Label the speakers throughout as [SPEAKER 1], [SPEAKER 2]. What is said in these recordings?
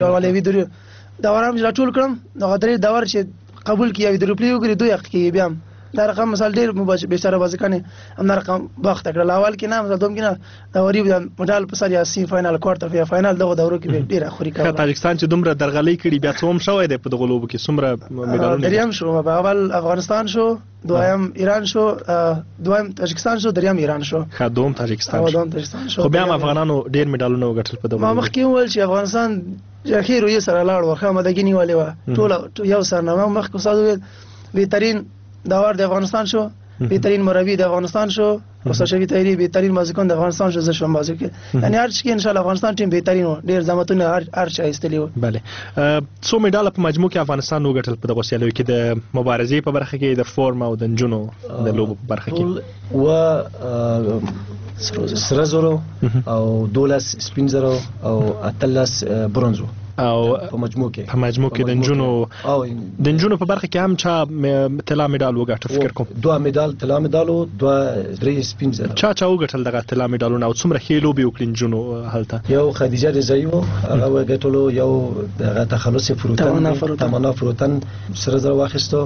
[SPEAKER 1] ولې ویډیو دا ورام چې ټول کړم نو غدري دا ور چې قبول کیږي د ریپلی وګړي دوی حق کې بیا دا رقم مثال ډیر بیچاره بازیکان هم رقم وخت کړل اول کې نه مثلا دوم کې نه دا وری مډال په سر یا سی فائنل کوارټر فائنل دغه دورو کې ډیر اخوري کړ
[SPEAKER 2] تاجکستان چې دومره درغلي کړي بیا څوم شوی دی په دغه لوبو کې څومره میډالونه
[SPEAKER 1] دریم شو په اول افغانستان شو دویم ایران شو دویم تاجکستان شو دریم ایران شو
[SPEAKER 2] دوم تاجکستان شو خو بیا افغانانو ډیر میډالونه وګټل په دغه
[SPEAKER 1] ما مخکې ویل چې افغانستان اخیر یې سره لاړ ورخه مدګی نیولې و ټول یو سره نه مخکې صادو بهترین داور د افغانستان شو بهترین مربی د افغانستان شو مصطفی طاهری بهترین بازیکن د افغانستان شو زه شوم بازیکن یعنی هر څه کې ان شاء الله افغانستان ټیم بهترین و ډیر زماتونه هر چا ایستلی و
[SPEAKER 2] بله څو میډال په مجموع کې افغانستان وګټل په دغه سیالیو کې د مبارزې په برخه کې د فورم او د نجونو د لوبو په برخه کې
[SPEAKER 3] و سره زرو او 12 سپین زرو او 13 برونزو
[SPEAKER 2] او
[SPEAKER 3] په مجموع
[SPEAKER 2] کې د نجونو په برخه کې هم چا طلا میډال وګټه فکر کوم
[SPEAKER 3] 2 میډال طلا میډال او 2 سپین زر
[SPEAKER 2] چا وګټل دغه طلا میډالونه او څومره ښې لوبې وکړې نجونو هلته
[SPEAKER 3] یو خدیجه رضایی هغه وګټلو یو دغه تخلص تمنا فروتن سره زر واخیستو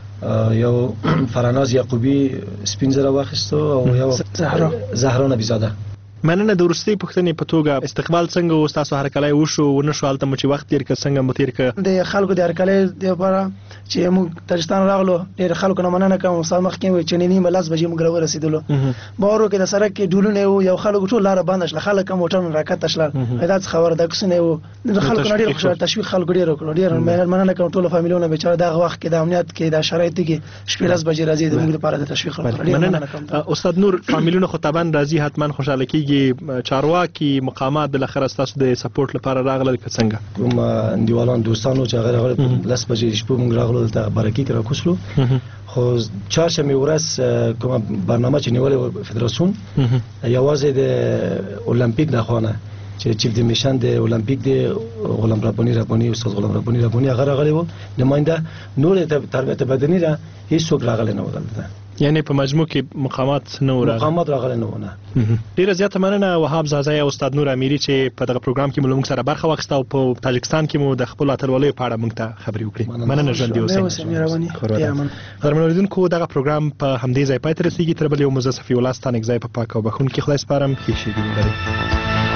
[SPEAKER 3] یو فرناز یعقوبی سپین زر واخیستو او یو زهرا نبیزاده
[SPEAKER 2] مننه د وروستۍ پوښتنې په توګه استقبال څنګه و ستاسو هرکلی وشو ونه شو هلته مو چې وخت تېر کړ څنګه مو تېر کړ
[SPEAKER 1] د خلکو د هرکلی دپاره چې موږ تاجکستان راغلو ډېر خلکو نه مننه کوم استاد مخکې وایي چې نیمه 10 بجې موږ راورسېدلو باور وکړئ د سړک کې ډولونه وو یو خلکو ټول لاره بنده شله خلک هم موټر نه راکښته شلل دا څه خبره ده کوڅونه وو د خلکو نه ډېر خوشحاله تشویق خلکو ډېر وکړو ډېر مننه کوم ټولو فامیلونو بیچاره دغه وخت کې د امنیت کې د شرایطو کې شپې 10 بجې راځي د موږ لپاره د تشویق وکړو
[SPEAKER 2] مننه استاد نور فامیلونو خو طبعا راځي حتما خوشاله کیږي چارواکي مقامات بالاخره تاسو د سپورټ لپاره راغلل که څنګه
[SPEAKER 3] کوم انډیوالان دوستانو چې هغه راغلل 10 بجې شپه موږ راغلو ته برکی کې راکوسلو خو چهارشنبه ورځ کوم برنامه چې نیولې فدراسیون یوازې د المپیک د خوانه چې چیف د میشن د المپیک د غلام ربانی استاد غلام ربانی هغه راغلی و نماینده نور تربیت بدنی را هیڅ څوک راغلی نه و دلته
[SPEAKER 2] یعنی په مجموع کې مقامات
[SPEAKER 3] راغلي نه ونه
[SPEAKER 2] ډیره زیاته مننه وهاب زازی او استاد نور امیری چې په دغه پروګرام کې موږ سره برخه واخیسته او په تاجکستان کې مو د خپل اتلوالۍ په اړه موږ ته خبرې وکړې مننه ژوندي اوسئ درمن اوریدونکو دغه پروګرام په همدې ځای پای ته رسیږي تر بل یو مزه صفي الله ستانک ځای په پاک او بخښونکي خدای سپارم ښې شېبې ولرئ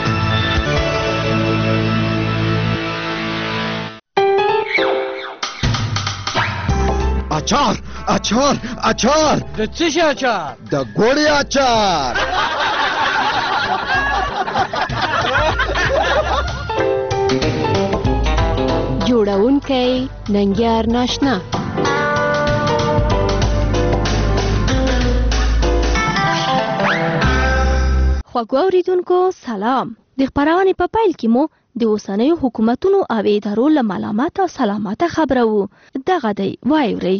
[SPEAKER 4] اچار
[SPEAKER 5] د څه شي اچار
[SPEAKER 4] د ګوړې اچار
[SPEAKER 6] جوړونکی ننګیار ناشنا خوږو اوریدونکو سلام د خپرونې په پیل کې مو د اوسنیو حکومتونو او ادارو له ملامت او سلامت خبره وو دغه دی واورئ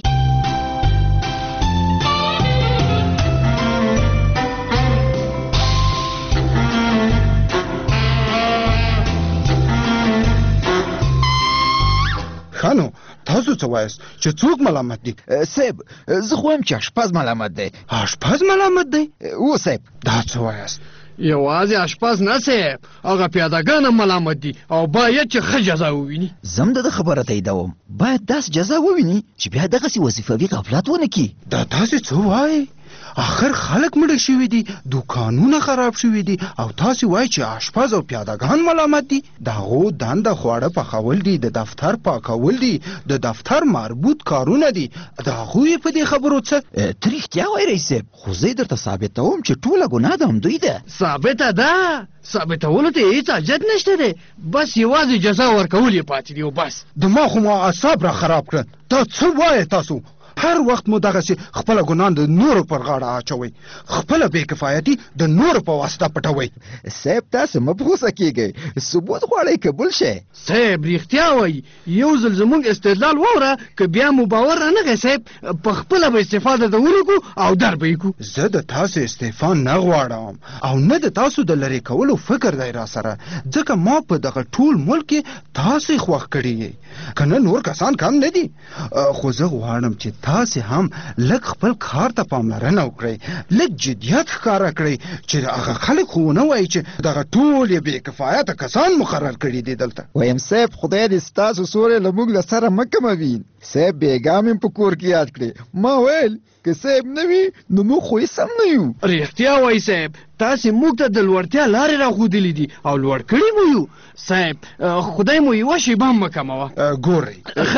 [SPEAKER 4] خانو تاسو څه وایاست چې څوک ملامت دي
[SPEAKER 7] صاحب زه خو هم چې اشپز ملامت دی
[SPEAKER 4] اشپز ملامت دی
[SPEAKER 7] و صاحب
[SPEAKER 4] دا څه وایاست
[SPEAKER 5] یوازې اشپز نه صاحب هغه پیادهګان ملامت دي او باید چې ښه جزا وویني
[SPEAKER 7] زم د خبره تاییدوم باید داسې جزا وویني چې بیا دغسې وظیفوي غفلت ونه کړي
[SPEAKER 4] دا تاسې څه وایي آخر خلک مړه شوي دي دوکانونه خراب شوي دي او تاسې وایي چې اشپز او پیادهګان ملامت دي د هغو دنده خواړه پخول دي د دفتر پاکول دي د دفتر مربوط کارونه دي د هغوی په دې خبرو څه
[SPEAKER 7] ته رښتیا وایې رئیس صاحب خو زه یې درته ثابتوم چې ټوله ګناه د همدوی ده
[SPEAKER 5] ثابته ده ثابتولو ته هېڅ حاجت نشته دی بس یوازې جزا ورکول یې پاتې دي او بس
[SPEAKER 4] دماغ خو ما اعصاب را خراب کړل دا څه وایې تاسو هر وخت مو دغسې خپله ګناه د نورو پر غاړه اچوئ خپله بې کفایتي د نورو په واسطه پټوئ
[SPEAKER 7] صاحب تاسو مه په غوسه کېږئ ثبوت غواړئ قبول شئ
[SPEAKER 5] صاحب رښتیا وایي یو ځل زموږ استدلال واوره که بیا مو باور رانغی صاحب په خپله به استعفا درته ولګو او در به یې کړو
[SPEAKER 4] زه د تاسو استعفا نه غواړم او نه د تاسو د لرې کولو فکر دی را سره ځکه ما په دغه ټول ملک کې تاسې خوښ کړي یې که نه نور کسان کم نه دي خو زه غواړم چې تاسې هم لږ خپل کار ته پاملرنه وکړئ، لږ جدیت ښکاره کړئ چې هغه خلک خو ونه وایي چې دغه ټول یې بې کفایته کسان مقرر کړي دي دلته.
[SPEAKER 8] ویم صاحب خدای دې ستاسو سوری له موږ له سره مه کموي. صاحب بېګا مې په کور کې یاد کړې، ما ویل که صاحب نه وي نو موږ خو هېڅ هم نه یو.
[SPEAKER 5] رښتیا وایي صاحب، تاسې موږ ته د لوړتیا لارې راښودلې دي او لوړ کړي مو یو. صاحب خدای مو یوه شیبه هم مه کموه.
[SPEAKER 4] ګورئ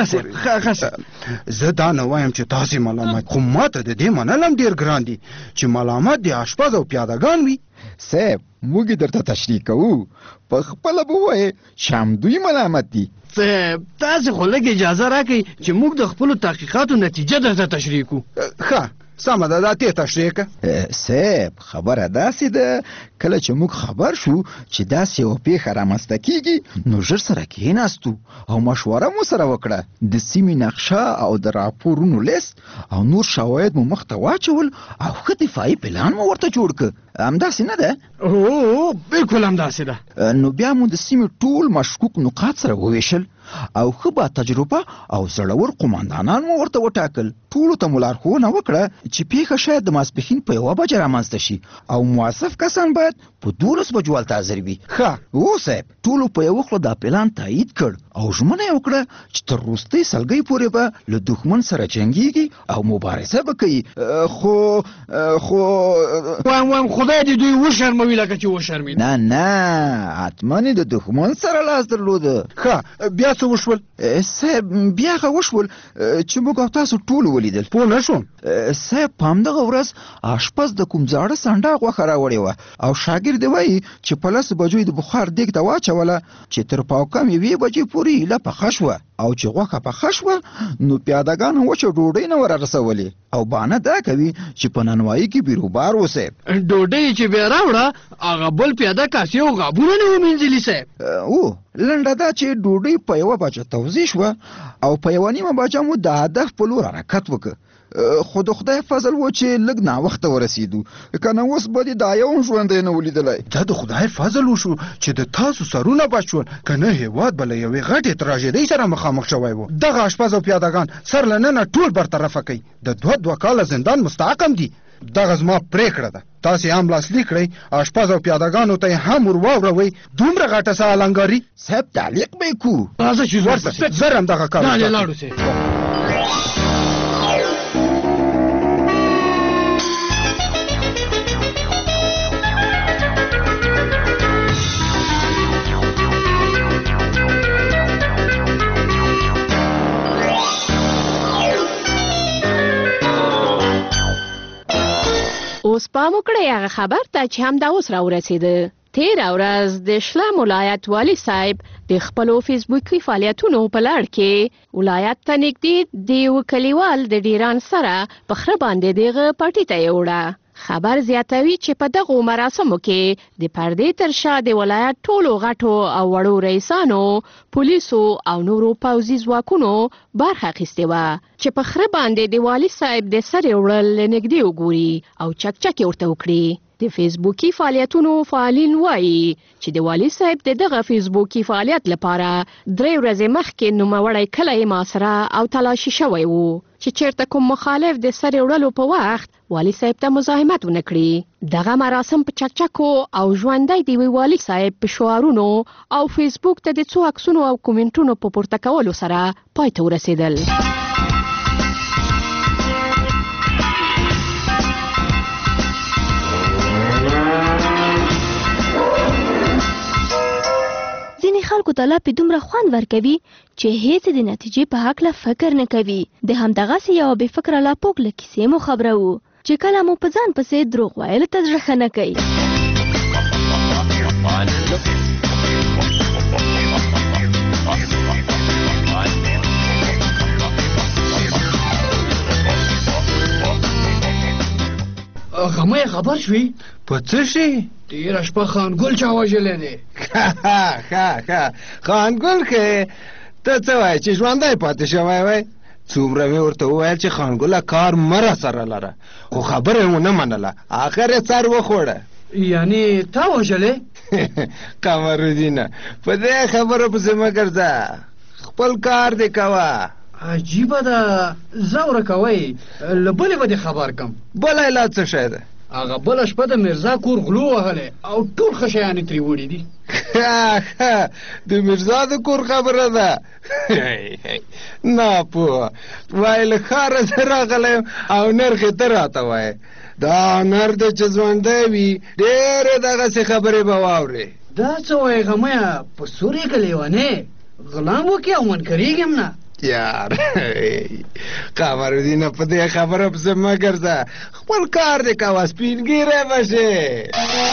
[SPEAKER 4] زه دا نه وایم چې تاسې ملامت، خو ما ته د دې منل هم ډېر ګران دي چې ملامت د اشپز او پیادهګان وي.
[SPEAKER 8] صاحب موږ درته تشریح کوو، په خپله به ووایې چې همدوی ملامت دي.
[SPEAKER 5] صاحب تاسې خو لږ اجازه راکئ چې موږ د خپلو تحقیقاتو نتیجه درته تشریح کړو.
[SPEAKER 4] ښه سمه ده، دا ته تشریح کړه.
[SPEAKER 8] صاحب خبره داسې ده، کله چې موږ خبر شو چې داسې یوه پیښه رامنځته کېږي نو ژر سره کېناستو او مشوره مو سره وکړه. د سیمې نقشه او د راپورونو لیست او نور شواهد مو مخ ته واچول او ښه دفاعي پلان مو ورته جوړ کړ. همداسې نه ده؟
[SPEAKER 5] هو بالکل همداسې ده.
[SPEAKER 8] نو بیا مو د سیمې ټول مشکوک نقاط سره وویشل او ښه با تجربه او زړور قماندانان مو ورته وټاکل. ټولو ته مو لارښوونه وکړه چې پیښه شاید د ماسپښین په 1 بجه رامنځته شي او موظف کسان باید په 12 بجو هلته حاضر وي.
[SPEAKER 4] ښه
[SPEAKER 8] او صاحب ټولو په یوه خوله دا پلان تایید کړ او ژمنه یې وکړه چې تر وروستۍ سلګۍ پورې به له دښمن سره جنګیږي او مبارزه به کوي. خو
[SPEAKER 5] وایم خدای دې دوی وشرموي لکه چې وشرمېد.
[SPEAKER 8] نه حتما یې د دښمن سره لاس درلوده.
[SPEAKER 4] ښه بیا څه وشول؟
[SPEAKER 8] صاحب بیا هغه وشول چې موږ او تاسو ټول ولیدل.
[SPEAKER 4] پوه نه شوم.
[SPEAKER 8] صاحب په همدغه ورځ اشپز د کوم زاړه سنډا غوښه راوړې وه او شاګرد یې وایي چې په 10 بجو د بخار دیګ ته واچوله چې تر پاوکم 1 بجې پورې ایله پخه شوه او چې غوښه پخه شوه نو پیادهګانو وچه ډوډۍ نه ور رسولې او بانه دا کوي چې په نانوایي کې بیروبار و. صاحب
[SPEAKER 5] ډوډۍ چې بیا راوړه هغه بل پیاده کاسې او غابونه نه ومینځلي. صاحب
[SPEAKER 8] لنډه دا چې ډوډۍ په 1 بجه توزیع شوه او په 1 بجه مو د هدف په لور حرکت وکړ. خو د خدای فضل و چې لږ ناوخته ورسېدو، که نه اوس به دې دا یو هم ژوندی نه ولیدلی.
[SPEAKER 4] دا د خدای فضل وشو چې د تاسو سرونه بچ شول، که نه هېواد به له یوې غټې تراژیدۍ سره مخامخ شوی و. دغه اشپز او پیادهګان سر له ننه ټول برطرفه کوي، د 2 کاله زندان مستحقم دي. دغه زما پرېکړه ده، تاسې هم لاسلیک کړئ، اشپز او پیادهګانو ته یې هم ور واوروئ. دومره غټه څه النګاري.
[SPEAKER 8] صاحب تعلیق به یې کوو.
[SPEAKER 5] راځه چې
[SPEAKER 4] زر هم دغه کار
[SPEAKER 5] لاړو.
[SPEAKER 9] اوس پام وکړئ هغه خبر ته چې همدا اوس راورسېده. تېره ورځ د شلم ولایت والي صاحب د خپلو فیسبوکي فعالیتونو په لړ کې ولایت ته نږدې د یوه کلیوال د ډیران سره په خره باندې دغه پټي ته یې وړه. خبر زیاتوي چې په دغو مراسمو کې د پردې تر شا د ولایت ټولو غټو او وړو رئیسانو، پولیسو او نورو پوځي ځواکونو برخه اخیستې وه چې په خره باندې د والي صاحب د سرې وړل له نږدې وګوري او چکچکې ورته وکړي. د فیسبوکي فعالیتونو فعالین وایي چې د والي صاحب د دغه فیسبوکي فعالیت لپاره 3 ورځې مخکې نوموړی کلی محاصره او تلاشي شوی و چې چیرته کوم مخالف د سرې وړلو په وخت والي صاحب ته مزاحمت ونه کړي. دغه مراسم په چکچکو او ژوندی د والي صاحب په شعارونو او فیسبوک ته د څو عکسونو او کومنټونو په پورته کولو سره پای ته ورسېدل.
[SPEAKER 6] ځینې خلکو ته لا په دومره خوند ورکوي چې هیڅ د نتیجې په هکله فکر نه کوي. د همدغسې یوه بې فکره لاپوک له کیسې مو خبروو چې کله مو په ځان پسې دروغ ویلو ته زړه ښه نه کوي.
[SPEAKER 5] غمه خبر شوي؟
[SPEAKER 4] په څه شي؟
[SPEAKER 5] تېره شپه خانګل چا وژلی دی.
[SPEAKER 10] خانګل که ته څه وایې چې ژوندی پاتې شوی وی؟ څومره مې ورته وویل چې خانګله کار مه راسره لره، خو خبره یې ونه منله، آخر یې سر وخوړه.
[SPEAKER 5] یعنې تا وژلی؟
[SPEAKER 10] قمرالدینه په دې خبره پسې مه ګرځه، خپل کار دې کوه.
[SPEAKER 5] عجیبه ده زوره کوي له بلې به دې خبر کم
[SPEAKER 10] بل علت څه شی ده
[SPEAKER 5] هغه بله شپه د میرزا کور غلو وهلی او ټول ښه شیانې ترې وړي دي
[SPEAKER 10] د میرزا د کور خبره ده ناپوه وایي له ښاره زه راغلی یم او نرخ یې ته راته وایې دا هنر دی چې ژوندی وي ډېرې دغسې خبرې به واورې
[SPEAKER 5] دا څه وایې غمیه په سور یې که لیونې غلام وکړي او منکرېږي هم نه
[SPEAKER 10] یار قمرالدینه په دې خبره پسې مه ګرځه خپل کار دې کوه سپینګیری به شې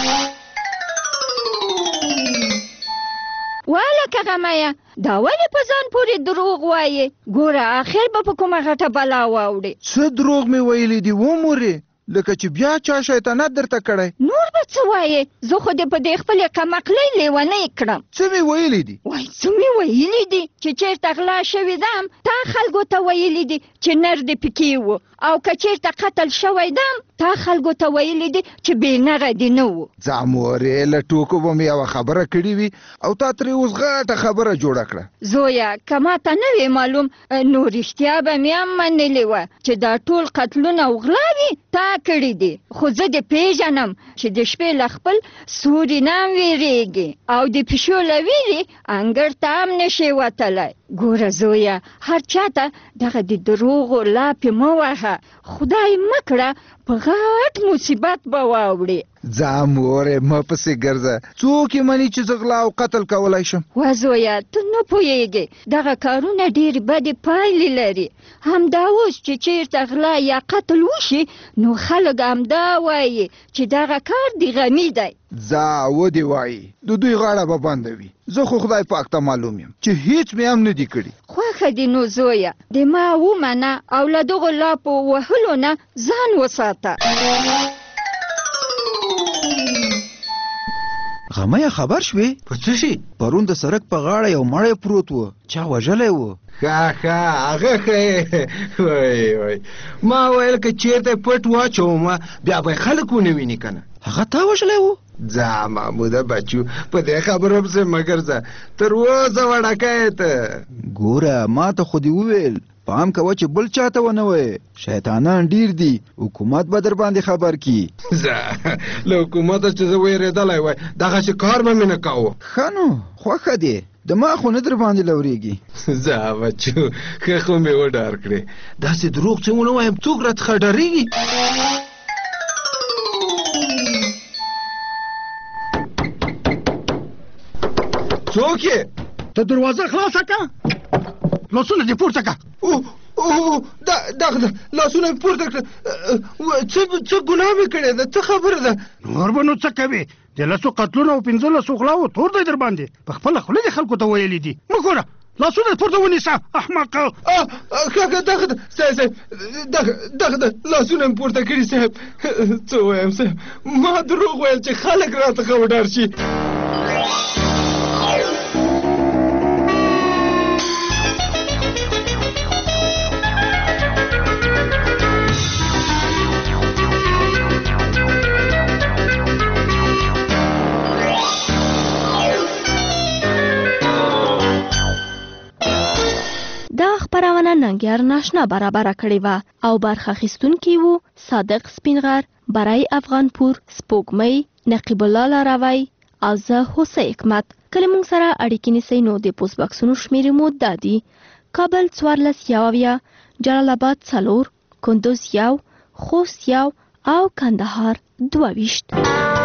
[SPEAKER 11] والکه غمیه دا ولې په ځان پورې دروغ وایې ګوره اخر به په کومه غټه بلا واوړې
[SPEAKER 4] څه دروغ مې ویلي دي ومورې لکه چې بیا چا شیطانت درته کړی
[SPEAKER 11] نور به څه وایې زه خو دې په دې خپلې قمقلۍ لیونۍ کړم
[SPEAKER 4] څه مې ویلي دي
[SPEAKER 11] وای څه مې ویلي دي چې چېرته غلا شوي دم تا خلکو ته ویلي دي چې نر دې پکې و او که چېرته قتل شوی دم تا خلکو ته ویلي دي چې بې نره دې نه و
[SPEAKER 4] ځه مورې له ټوکو به مې یوه خبره کړې وي او تا ترې اوس غټه خبره جوړه کړه
[SPEAKER 11] زویه که ما ته نه وې معلوم نو رښتیا به مې هم منلې وه چې دا ټول قتلونه او غلاوې تا کړي دي خو زه دې پېژنم چې د شپې له خپل سوري نه هم وېرېږي او د پیشو له ویرې انګړ ته هم نشې وتلی ګوره زویه هر چاته دغه د دروغو لاپې مه وهه خدای مه کړه په غټ مصیبت به واوړې
[SPEAKER 4] ځه مورې مه پسې ګرځه څوک یې مني چې زه غلا او قتل کولی شم
[SPEAKER 11] وا زویه ته نه پوهېږې دغه کارونه ډېرې بدې پایلې لري همدا اوس چې چېرته غلا یا قتل وشي نو خلک همدا وایي چې دغه کار د غمي دی
[SPEAKER 4] ځه ودې وایي د دوی غاړه به بنده وي زه خو خدای پاک ته معلوم یم چې هیڅ مې هم نه دي کړي
[SPEAKER 11] خوښه دې نو زویه د ما ومنه او له دغو لاپو وهلو نه ځان وساته
[SPEAKER 8] غمیه خبر شوې
[SPEAKER 10] په څه شي
[SPEAKER 8] پرون د سړک په غاړه یو مړی پروت و چا وژلی و
[SPEAKER 10] ښه هغه ښه وای ما ویل که چېرته پټ واچوم بیا به خلک ونه ویني که نه
[SPEAKER 8] هغه تا وژلی و
[SPEAKER 10] ځه محموده بچو په دې خبرو پسې مه ګرځه تر اوسه وړکی یې ته
[SPEAKER 8] ګوره ما ته خو دې وویل پام کوه چې بل چاته ونه وایې شیطانان ډیر دي حکومت به در باندې خبر کی
[SPEAKER 10] ځه له حکومته چې زه ویرېدلی وای دغسې کار به مې نه کوو
[SPEAKER 8] ښه نو خوښه دی دماغ خو نه در باندې لورېږي
[SPEAKER 10] ځه بچو ښه خو مې وډار کړې داسې دروغ چې ونه وایم څوک راڅخه ډارېږي څوک یې
[SPEAKER 5] ته دروازه خلاصه که لاسونه دې پورته که
[SPEAKER 10] دغه لاسونه مې پورته کړه څه ګناه مې کړې ده څه خبره ده
[SPEAKER 5] نور به نو څه کوې د لسو قتلونو او 15 غلاو تور دی در باندې په خپله خوله دې خلکو ته ویلي دي مه ګوره لاسونه پورته ونیسه احمقه
[SPEAKER 10] دغه لاسونه مې پورته کړي صاحب څه وایم صاحب ما دروغ ویل چې خلک راڅخه وډار شي
[SPEAKER 6] خبرونه ننګیار ناشنا برابر کړې و او برخه اخیستونکي وو صادق سپینغر برای افغانپور سپوږمۍ نقیب الله لاروی او زه هوسه حکمت کله مونږ سره اړیکې نیسئ نو د پوسټ باکسونو شمیرې مو دادي کابل 14 جلال آباد 4 کندوز 1 خوست 1 او کندهار 22